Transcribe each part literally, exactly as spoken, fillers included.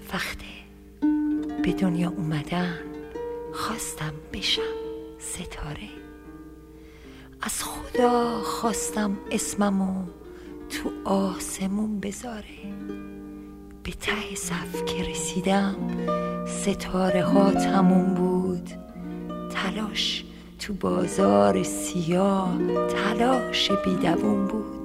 وقت به دنیا اومدن خواستم بشم ستاره. از خدا خواستم اسممو تو آسمون بذاره. به ته صف که رسیدم ستاره ها تموم بود. تلاش تو بازار سیاه تلاش بیدوون بود.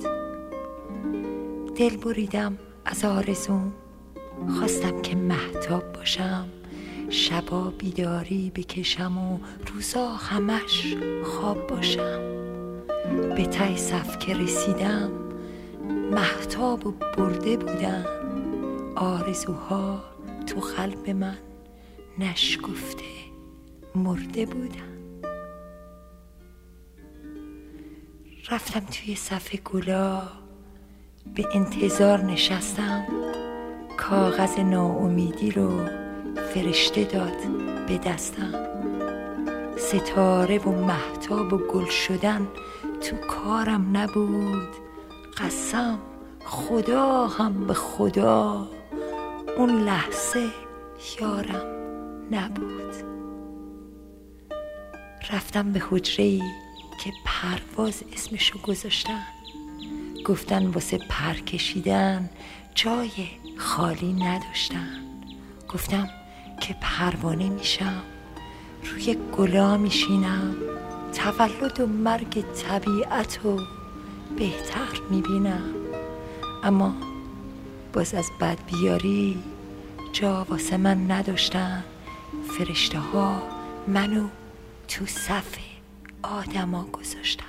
دل بریدم از آرزوم، خواستم که مهتاب باشم، شبا بیداری بکشم و روزا همش خواب باشم. به ته صف که رسیدم مهتاب و برده بودن. آرزوها تو قلب من نشکفته مرده بودن. رفتم توی صف گلا، به انتظار نشستم. کاغذ ناامیدی رو فرشته داد به دستم. ستاره و مهتاب و گل شدن تو کارم نبود. قسم خدا هم به خدا اون لحظه یارم نبود. رفتم به حجره‌ای که پرواز اسمشو گذاشتن. گفتن واسه پر کشیدن جای خالی نداشتن. گفتم که پروانه میشم، روی گلا میشینم، تولد و مرگ طبیعت رو بهتر میبینم. اما باز از بد بیاری جا واسه من نداشتن. فرشته ها منو تو صف آدما گذاشتن.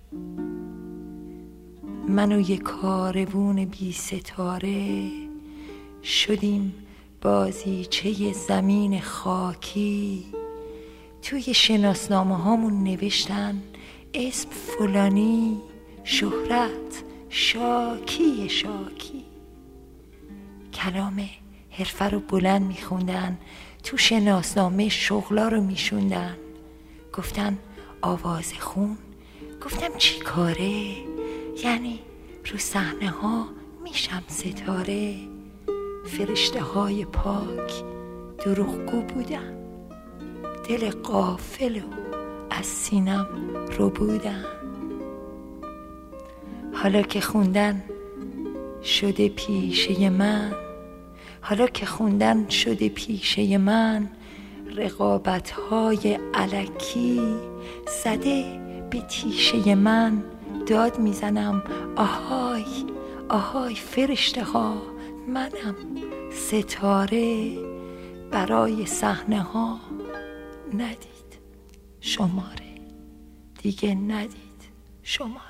منو یک کاروون بی ستاره شدیم بازیچه زمین خاکی. توی شناسنامه هامون نوشتن اسم فلانی، شهرت شاکی شاکی. کلام حرفه رو بلند میخوندن، تو شناسنامه شغلا رو میشوندن. گفتن آواز خون. گفتم چی کاره؟ یعنی رو صحنه ها میشم ستاره. فرشته های پاک دروغگو بودن، دل غافل و از سینم رو بودن. حالا که خوندن شده پیشه من، حالا که خوندن شده پیشه من، رقابت های الکی زده به تیشه من. داد میزنم آهای آهای فرشته ها، منم ستاره. برای صحنه ها ندید شماره، دیگه ندید شماره.